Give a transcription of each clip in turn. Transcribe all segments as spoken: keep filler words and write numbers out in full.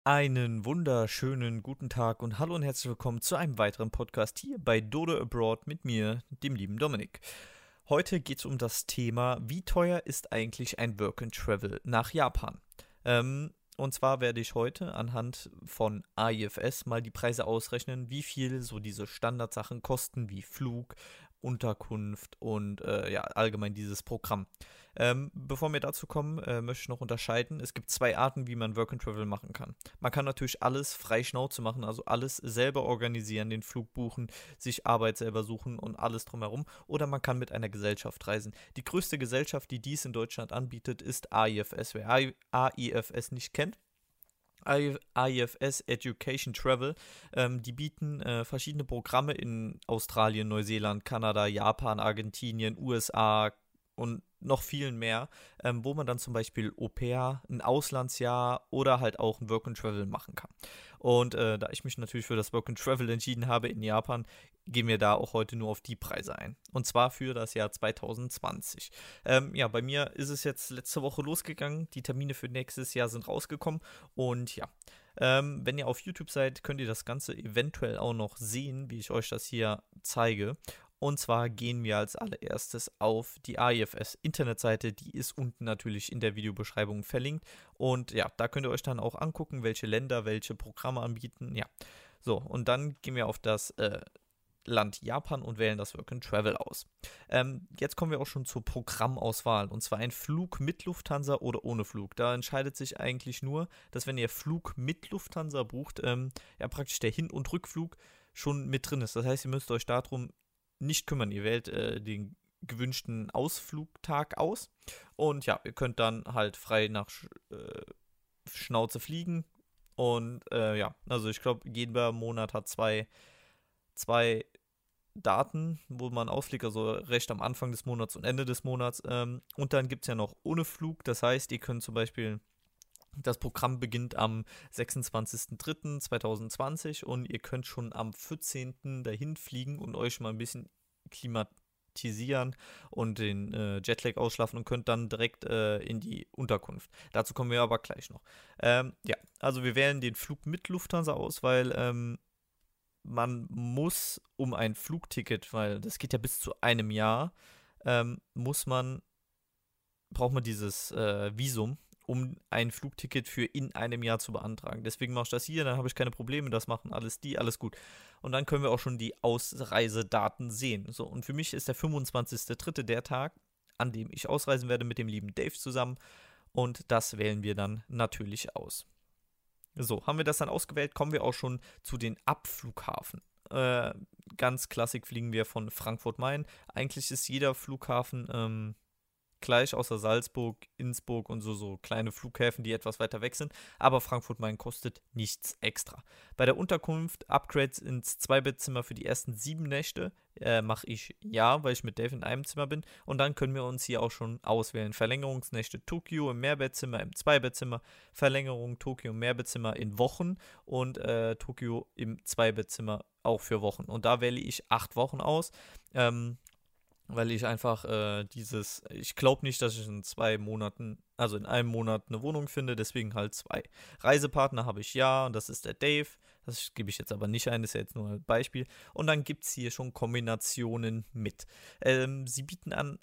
Einen wunderschönen guten Tag und hallo und herzlich willkommen zu einem weiteren Podcast hier bei Dodo Abroad mit mir, dem lieben Dominik. Heute geht es um das Thema, wie teuer ist eigentlich ein Work and Travel nach Japan? Ähm, und zwar werde ich heute anhand von A I F S mal die Preise ausrechnen, wie viel so diese Standardsachen kosten, wie Flug, Unterkunft und äh, ja, allgemein dieses Programm. Ähm, bevor wir dazu kommen, äh, möchte ich noch unterscheiden. Es gibt zwei Arten, wie man Work and Travel machen kann. Man kann natürlich alles frei Schnauze machen, also alles selber organisieren, den Flug buchen, sich Arbeit selber suchen und alles drumherum. Oder man kann mit einer Gesellschaft reisen. Die größte Gesellschaft, die dies in Deutschland anbietet, ist A I F S. Wer A I F S nicht kennt, A I F S Education Travel, ähm, die bieten äh, verschiedene Programme in Australien, Neuseeland, Kanada, Japan, Argentinien, U S A und noch vielen mehr, ähm, wo man dann zum Beispiel Au-pair, ein Auslandsjahr oder halt auch ein Work and Travel machen kann. Und äh, da ich mich natürlich für das Work and Travel entschieden habe in Japan, gehen wir da auch heute nur auf die Preise ein. Und zwar für das Jahr zwanzig zwanzig. Ähm, ja, bei mir ist es jetzt letzte Woche losgegangen. Die Termine für nächstes Jahr sind rausgekommen. Und ja, ähm, wenn ihr auf YouTube seid, könnt ihr das Ganze eventuell auch noch sehen, wie ich euch das hier zeige. Und zwar gehen wir als allererstes auf die A I F S-Internetseite. Die ist unten natürlich in der Videobeschreibung verlinkt. Und ja, da könnt ihr euch dann auch angucken, welche Länder welche Programme anbieten. Ja, so, und dann gehen wir auf das äh, Land Japan und wählen das Work and Travel aus. Ähm, jetzt kommen wir auch schon zur Programmauswahl. Und zwar ein Flug mit Lufthansa oder ohne Flug. Da entscheidet sich eigentlich nur, dass wenn ihr Flug mit Lufthansa bucht, ähm, ja praktisch der Hin- und Rückflug schon mit drin ist. Das heißt, ihr müsst euch darum nicht kümmern. Ihr wählt äh, den gewünschten Ausflugtag aus. Und ja, ihr könnt dann halt frei nach Sch äh, Schnauze fliegen. Und äh, ja, also ich glaube, jeder Monat hat zwei, zwei Daten, wo man ausfliegt, also recht am Anfang des Monats und Ende des Monats. Ähm, und dann gibt es ja noch ohne Flug. Das heißt, ihr könnt zum Beispiel, das Programm beginnt am sechsundzwanzigsten dritten zweitausendzwanzig und ihr könnt schon am vierzehnten dahin fliegen und euch mal ein bisschen klimatisieren und den äh, Jetlag ausschlafen und könnt dann direkt äh, in die Unterkunft. Dazu kommen wir aber gleich noch. Ähm, ja, also wir wählen den Flug mit Lufthansa aus, weil ähm, man muss um ein Flugticket, weil das geht ja bis zu einem Jahr, ähm, muss man, braucht man dieses äh, Visum, um ein Flugticket für in einem Jahr zu beantragen. Deswegen mache ich das hier, dann habe ich keine Probleme, das machen alles die, alles gut. Und dann können wir auch schon die Ausreisedaten sehen. So, und für mich ist der fünfundzwanzigste dritte der Tag, an dem ich ausreisen werde mit dem lieben Dave zusammen. Und das wählen wir dann natürlich aus. So, haben wir das dann ausgewählt, kommen wir auch schon zu den Abflughafen. Äh, ganz klassisch fliegen wir von Frankfurt-Main. Eigentlich ist jeder Flughafen ähm, gleich, außer Salzburg, Innsbruck und so, so kleine Flughäfen, die etwas weiter weg sind. Aber Frankfurt-Main kostet nichts extra. Bei der Unterkunft Upgrades ins Zweibettzimmer für die ersten sieben Nächte äh, mache ich ja, weil ich mit Dave in einem Zimmer bin. Und dann können wir uns hier auch schon auswählen. Verlängerungsnächte Tokio im Mehrbettzimmer, im Zweibettzimmer. Verlängerung Tokio im Mehrbettzimmer in Wochen und äh, Tokio im Zweibettzimmer auch für Wochen. Und da wähle ich acht Wochen aus. Ähm, weil ich einfach äh, dieses, ich glaube nicht, dass ich in zwei Monaten, also in einem Monat eine Wohnung finde, deswegen halt zwei. Reisepartner habe ich ja, und das ist der Dave, das gebe ich jetzt aber nicht ein, das ist ja jetzt nur ein Beispiel. Und dann gibt es hier schon Kombinationen mit. Ähm, sie bieten an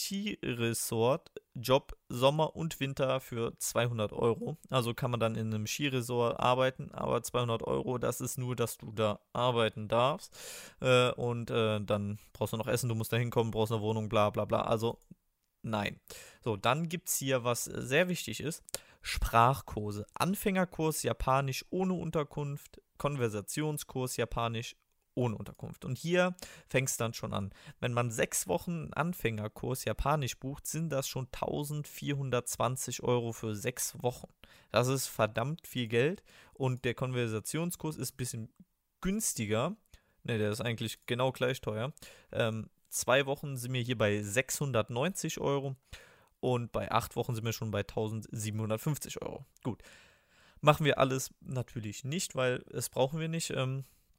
Skiresort, Job Sommer und Winter für zweihundert Euro. Also kann man dann in einem Skiresort arbeiten, aber zweihundert Euro, das ist nur, dass du da arbeiten darfst. Äh, und äh, dann brauchst du noch Essen, du musst da hinkommen, brauchst eine Wohnung, bla bla bla. Also nein. So, dann gibt es hier, was sehr wichtig ist, Sprachkurse. Anfängerkurs Japanisch ohne Unterkunft, Konversationskurs Japanisch ohne Unterkunft. Und hier fängt es dann schon an. Wenn man sechs Wochen Anfängerkurs Japanisch bucht, sind das schon eintausendvierhundertzwanzig Euro für sechs Wochen. Das ist verdammt viel Geld. Und der Konversationskurs ist ein bisschen günstiger. Ne, der ist eigentlich genau gleich teuer. Ähm, zwei Wochen sind wir hier bei sechshundertneunzig Euro und bei acht Wochen sind wir schon bei eintausendsiebenhundertfünfzig Euro. Gut, machen wir alles natürlich nicht, weil es brauchen wir nicht. Ähm,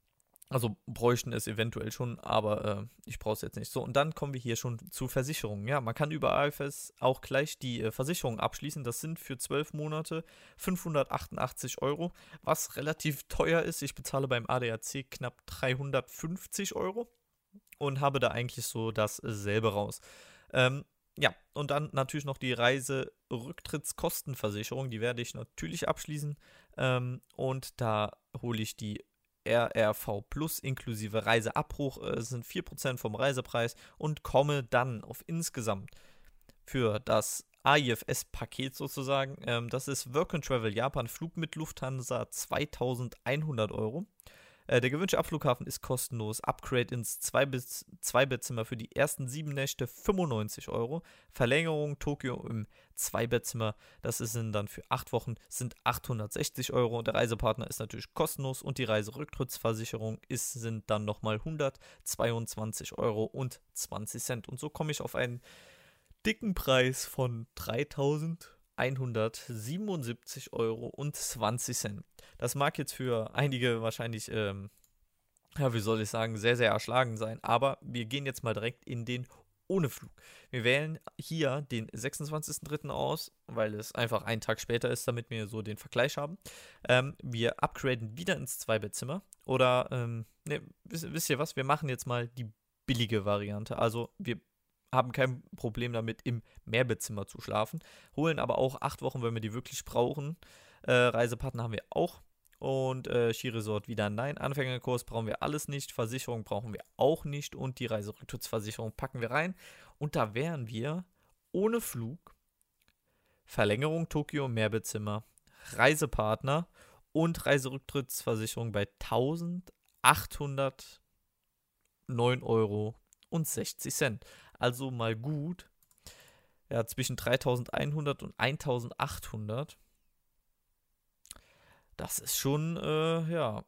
Also bräuchten es eventuell schon, aber äh, ich brauche es jetzt nicht. So, und dann kommen wir hier schon zu Versicherungen. Ja, man kann über A F S auch gleich die äh, Versicherung abschließen. Das sind für zwölf Monate fünfhundertachtundachtzig Euro, was relativ teuer ist. Ich bezahle beim A D A C knapp dreihundertfünfzig Euro und habe da eigentlich so dasselbe raus. Ähm, ja, und dann natürlich noch die Reiserücktrittskostenversicherung. Die werde ich natürlich abschließen. Ähm, und da hole ich die R R V Plus inklusive Reiseabbruch, äh, sind vier Prozent vom Reisepreis und komme dann auf insgesamt für das A I F S-Paket sozusagen, ähm, das ist Work and Travel Japan, Flug mit Lufthansa zweitausendeinhundert Euro. Äh, der gewünschte Abflughafen ist kostenlos. Upgrade ins Zwei-Bettzimmer für die ersten sieben Nächte fünfundneunzig Euro. Verlängerung Tokio im Zwei-Bettzimmer, das sind dann für acht Wochen, sind achthundertsechzig Euro. Der Reisepartner ist natürlich kostenlos und die Reiserücktrittsversicherung ist, sind dann nochmal hundertzweiundzwanzig Euro und zwanzig Cent. Und so komme ich auf einen dicken Preis von dreitausendeinhundertsiebenundsiebzig Euro und zwanzig Cent. Das mag jetzt für einige wahrscheinlich, ähm, ja, wie soll ich sagen, sehr, sehr erschlagend sein, aber wir gehen jetzt mal direkt in den ohne Flug. Wir wählen hier den sechsundzwanzigsten dritten aus, weil es einfach einen Tag später ist, damit wir so den Vergleich haben. Ähm, wir upgraden wieder ins Zwei-Bettzimmer oder, ähm, ne, wisst, wisst ihr was, wir machen jetzt mal die billige Variante. Also wir haben kein Problem damit, im Mehrbettzimmer zu schlafen, holen aber auch acht Wochen, wenn wir die wirklich brauchen. Äh, Reisepartner haben wir auch und äh, Skiresort wieder nein. Anfängerkurs brauchen wir alles nicht, Versicherung brauchen wir auch nicht und die Reiserücktrittsversicherung packen wir rein. Und da wären wir ohne Flug, Verlängerung Tokio Mehrbettzimmer, Reisepartner und Reiserücktrittsversicherung bei eintausendachthundertneun Euro und sechzig Cent. Also mal gut, ja, zwischen dreitausendeinhundert und eintausendachthundert. Das ist schon, äh, ja,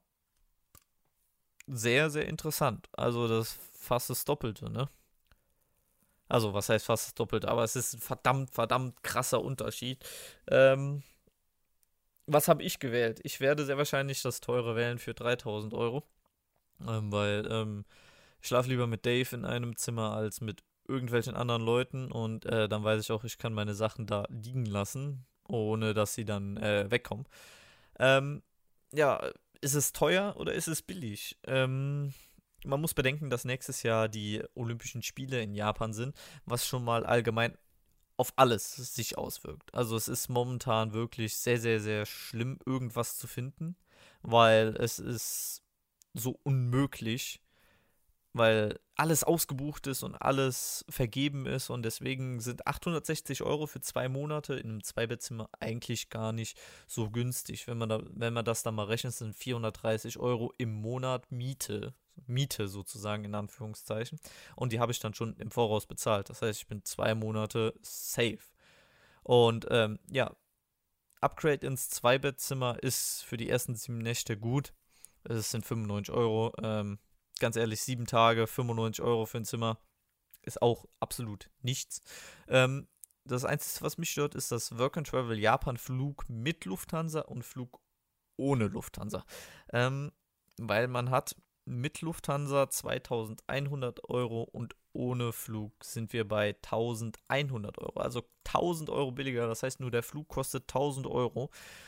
sehr, sehr interessant. Also das ist fast das Doppelte, ne? Also, was heißt fast das Doppelte? Aber es ist ein verdammt, verdammt krasser Unterschied. Ähm, was habe ich gewählt? Ich werde sehr wahrscheinlich das teure wählen für dreitausend Euro. Ähm, weil, ähm, ich schlafe lieber mit Dave in einem Zimmer als mit irgendwelchen anderen Leuten und äh, dann weiß ich auch, ich kann meine Sachen da liegen lassen, ohne dass sie dann äh, wegkommen. Ähm, ja, ist es teuer oder ist es billig? Ähm, man muss bedenken, dass nächstes Jahr die Olympischen Spiele in Japan sind, was schon mal allgemein auf alles sich auswirkt. Also es ist momentan wirklich sehr, sehr, sehr schlimm, irgendwas zu finden, weil es ist so unmöglich, weil alles ausgebucht ist und alles vergeben ist und deswegen sind achthundertsechzig Euro für zwei Monate in einem Zweibettzimmer eigentlich gar nicht so günstig. Wenn man, da, wenn man das dann mal rechnet, sind vierhundertdreißig Euro im Monat Miete, Miete sozusagen in Anführungszeichen und die habe ich dann schon im Voraus bezahlt. Das heißt, ich bin zwei Monate safe. Und ähm, ja, Upgrade ins Zweibettzimmer ist für die ersten sieben Nächte gut. Es sind fünfundneunzig Euro. Ähm, ganz ehrlich, sieben Tage, fünfundneunzig Euro für ein Zimmer ist auch absolut nichts. Ähm, das Einzige, was mich stört, ist das Work and Travel Japan Flug mit Lufthansa und Flug ohne Lufthansa. Ähm, weil man hat mit Lufthansa zweitausendeinhundert Euro und ohne Flug sind wir bei eintausendeinhundert Euro. Also tausend Euro billiger. Das heißt, nur der Flug kostet tausend Euro.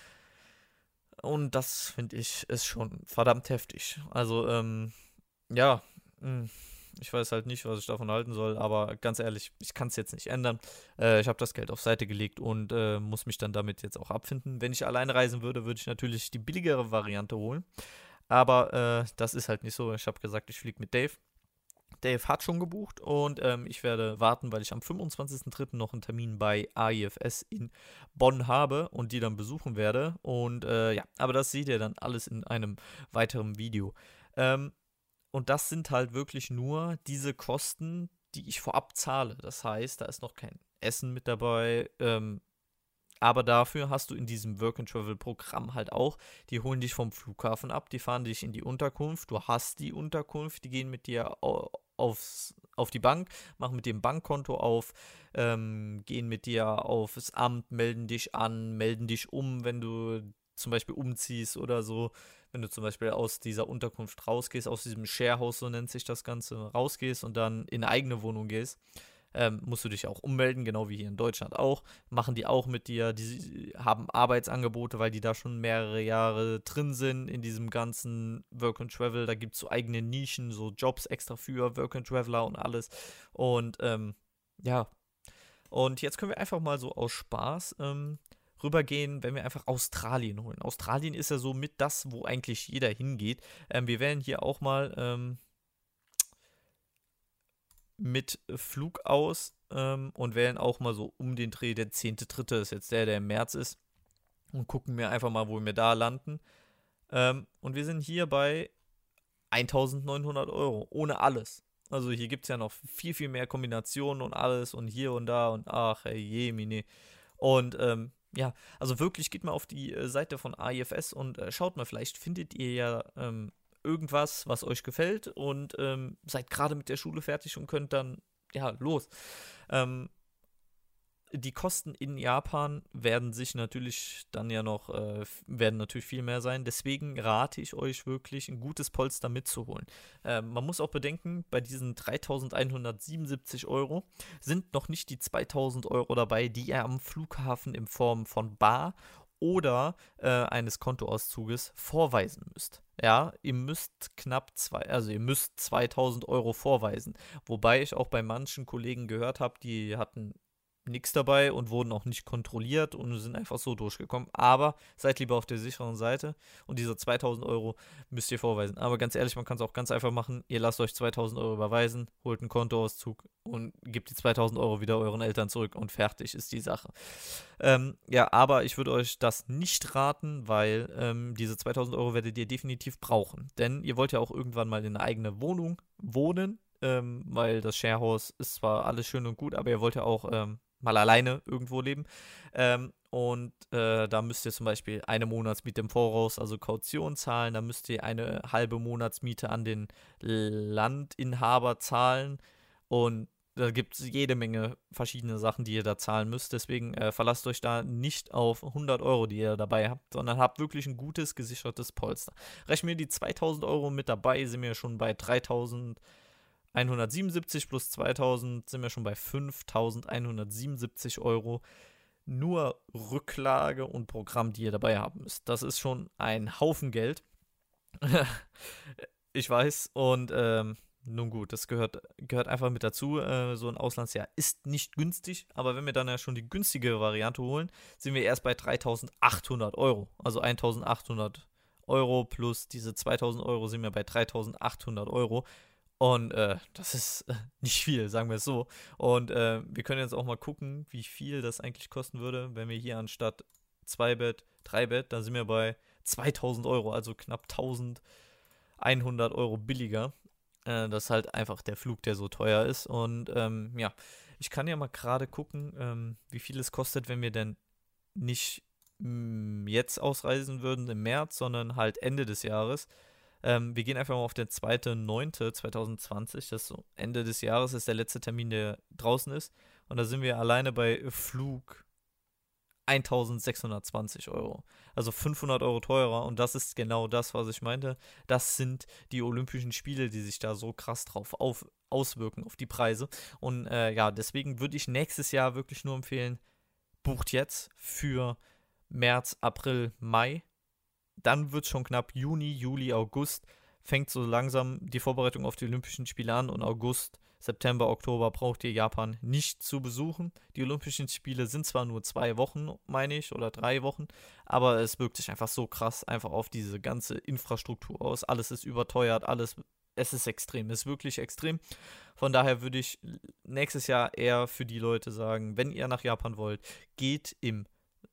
Und das finde ich ist schon verdammt heftig. Also, ähm, ja, mh, ich weiß halt nicht, was ich davon halten soll, aber ganz ehrlich, ich kann es jetzt nicht ändern. Äh, ich habe das Geld auf Seite gelegt und äh, muss mich dann damit jetzt auch abfinden. Wenn ich alleine reisen würde, würde ich natürlich die billigere Variante holen. Aber äh, das ist halt nicht so. Ich habe gesagt, ich fliege mit Dave. Dave hat schon gebucht und ähm, ich werde warten, weil ich am fünfundzwanzigsten dritten noch einen Termin bei A I F S in Bonn habe und die dann besuchen werde. Und äh, ja, aber das seht ihr dann alles in einem weiteren Video. Ähm, und das sind halt wirklich nur diese Kosten, die ich vorab zahle. Das heißt, da ist noch kein Essen mit dabei. Ähm, aber dafür hast du in diesem Work-and-Travel-Programm halt auch, die holen dich vom Flughafen ab, die fahren dich in die Unterkunft, du hast die Unterkunft, die gehen mit dir aufs, auf die Bank, machen mit dir ein Bankkonto auf, ähm, gehen mit dir aufs Amt, melden dich an, melden dich um, wenn du zum Beispiel umziehst oder so, wenn du zum Beispiel aus dieser Unterkunft rausgehst, aus diesem Sharehouse, so nennt sich das Ganze, rausgehst und dann in eine eigene Wohnung gehst, ähm, musst du dich auch ummelden, genau wie hier in Deutschland auch. Machen die auch mit dir, die haben Arbeitsangebote, weil die da schon mehrere Jahre drin sind in diesem ganzen Work and Travel. Da gibt es so eigene Nischen, so Jobs extra für Work and Traveler und alles. Und ähm, ja, und jetzt können wir einfach mal so aus Spaß ähm, rübergehen, wenn wir einfach Australien holen. Australien ist ja so mit das, wo eigentlich jeder hingeht. Ähm, wir wählen hier auch mal ähm, mit Flug aus ähm, und wählen auch mal so um den Dreh. Der zehnte dritte ist jetzt der, der im März ist. Und gucken wir einfach mal, wo wir da landen. Ähm, und wir sind hier bei eintausendneunhundert Euro, ohne alles. Also hier gibt es ja noch viel, viel mehr Kombinationen und alles und hier und da und ach, hey, je, mine. Und ähm, ja, also wirklich geht mal auf die äh, Seite von A I F S und äh, schaut mal, vielleicht findet ihr ja ähm, irgendwas, was euch gefällt und ähm, seid gerade mit der Schule fertig und könnt dann, ja, los. Ähm, die Kosten in Japan werden sich natürlich dann ja noch, äh, werden natürlich viel mehr sein. Deswegen rate ich euch wirklich, ein gutes Polster mitzuholen. Ähm, man muss auch bedenken, bei diesen dreitausendeinhundertsiebenundsiebzig Euro sind noch nicht die zweitausend Euro dabei, die ihr am Flughafen in Form von Bar oder äh, eines Kontoauszuges vorweisen müsst. Ja, ihr müsst knapp zwei, also ihr müsst zweitausend Euro vorweisen. Wobei ich auch bei manchen Kollegen gehört habe, die hatten nichts dabei und wurden auch nicht kontrolliert und sind einfach so durchgekommen. Aber seid lieber auf der sicheren Seite und diese zweitausend Euro müsst ihr vorweisen. Aber ganz ehrlich, man kann es auch ganz einfach machen. Ihr lasst euch zweitausend Euro überweisen, holt einen Kontoauszug und gebt die zweitausend Euro wieder euren Eltern zurück und fertig ist die Sache. Ähm, ja, aber ich würde euch das nicht raten, weil ähm, diese zweitausend Euro werdet ihr definitiv brauchen. Denn ihr wollt ja auch irgendwann mal in eine eigene Wohnung wohnen. Ähm, weil das Sharehouse ist zwar alles schön und gut, aber ihr wollt ja auch ähm, mal alleine irgendwo leben. Ähm, und äh, da müsst ihr zum Beispiel eine Monatsmiete im Voraus, also Kaution zahlen. Da müsst ihr eine halbe Monatsmiete an den Landinhaber zahlen. Und da gibt es jede Menge verschiedene Sachen, die ihr da zahlen müsst. Deswegen äh, verlasst euch da nicht auf hundert Euro, die ihr dabei habt, sondern habt wirklich ein gutes, gesichertes Polster. Rechnen wir die zweitausend Euro mit dabei, sind wir schon bei dreitausendeinhundertsiebenundsiebzig plus zweitausend sind wir schon bei fünftausendeinhundertsiebenundsiebzig Euro. Nur Rücklage und Programm, die ihr dabei haben müsst. Das ist schon ein Haufen Geld. Ich weiß. Und ähm, nun gut, das gehört, gehört einfach mit dazu. Äh, so ein Auslandsjahr ist nicht günstig. Aber wenn wir dann ja schon die günstige Variante holen, sind wir erst bei dreitausendachthundert Euro. Also eintausendachthundert Euro plus diese zweitausend Euro sind wir bei dreitausendachthundert Euro. Und äh, das ist äh, nicht viel, sagen wir es so. Und äh, wir können jetzt auch mal gucken, wie viel das eigentlich kosten würde, wenn wir hier anstatt zwei Bett, drei Bett, dann sind wir bei zweitausend Euro, also knapp eintausendeinhundert Euro billiger. Äh, das ist halt einfach der Flug, der so teuer ist. Und ähm, ja, ich kann ja mal gerade gucken, ähm, wie viel es kostet, wenn wir denn nicht mh, jetzt ausreisen würden im März, sondern halt Ende des Jahres. Ähm, wir gehen einfach mal auf den zweiten neunten zweitausendzwanzig, das ist so Ende des Jahres, ist der letzte Termin, der draußen ist. Und da sind wir alleine bei Flug eintausendsechshundertzwanzig Euro. Also fünfhundert Euro teurer. Und das ist genau das, was ich meinte. Das sind die Olympischen Spiele, die sich da so krass drauf auf, auswirken, auf die Preise. Und äh, ja, deswegen würde ich nächstes Jahr wirklich nur empfehlen, bucht jetzt für März, April, Mai. Dann wird es schon knapp. Juni, Juli, August fängt so langsam die Vorbereitung auf die Olympischen Spiele an und August, September, Oktober braucht ihr Japan nicht zu besuchen. Die Olympischen Spiele sind zwar nur zwei Wochen, meine ich, oder drei Wochen, aber es wirkt sich einfach so krass einfach auf diese ganze Infrastruktur aus. Alles ist überteuert, alles, es ist extrem, es ist wirklich extrem. Von daher würde ich nächstes Jahr eher für die Leute sagen, wenn ihr nach Japan wollt, geht im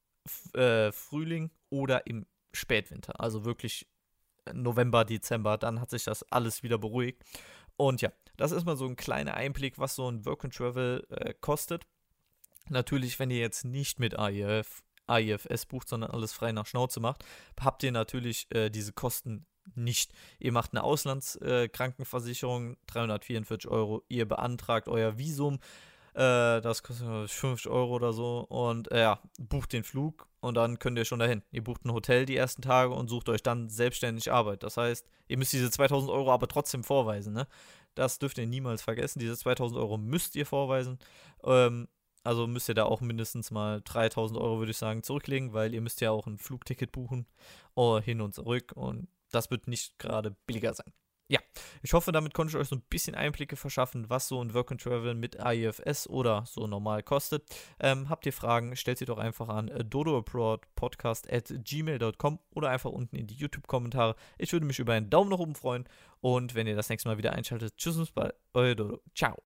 äh, Frühling oder im Spätwinter, also wirklich November, Dezember, dann hat sich das alles wieder beruhigt. Und ja, das ist mal so ein kleiner Einblick, was so ein Work and Travel äh, kostet. Natürlich, wenn ihr jetzt nicht mit A I F, A I F S bucht, sondern alles frei nach Schnauze macht, habt ihr natürlich äh, diese Kosten nicht. Ihr macht eine Auslandskrankenversicherung, äh, dreihundertvierundvierzig Euro, ihr beantragt euer Visum, Äh, das kostet fünfzig Euro oder so. Und äh, ja, bucht den Flug und dann könnt ihr schon dahin. Ihr bucht ein Hotel die ersten Tage und sucht euch dann selbstständig Arbeit. Das heißt, ihr müsst diese zweitausend Euro aber trotzdem vorweisen, ne? Das dürft ihr niemals vergessen. Diese zweitausend Euro müsst ihr vorweisen. Ähm, also müsst ihr da auch mindestens mal dreitausend Euro, würde ich sagen, zurücklegen, weil ihr müsst ja auch ein Flugticket buchen, oh, hin und zurück. Und das wird nicht gerade billiger sein. Ja, ich hoffe, damit konnte ich euch so ein bisschen Einblicke verschaffen, was so ein Work and Travel mit A I F S oder so normal kostet. Ähm, habt ihr Fragen, stellt sie doch einfach an äh, dodoabroadpodcast at gmail dot com oder einfach unten in die YouTube-Kommentare. Ich würde mich über einen Daumen nach oben freuen und wenn ihr das nächste Mal wieder einschaltet, tschüss und bis bald, euer Dodo. Ciao.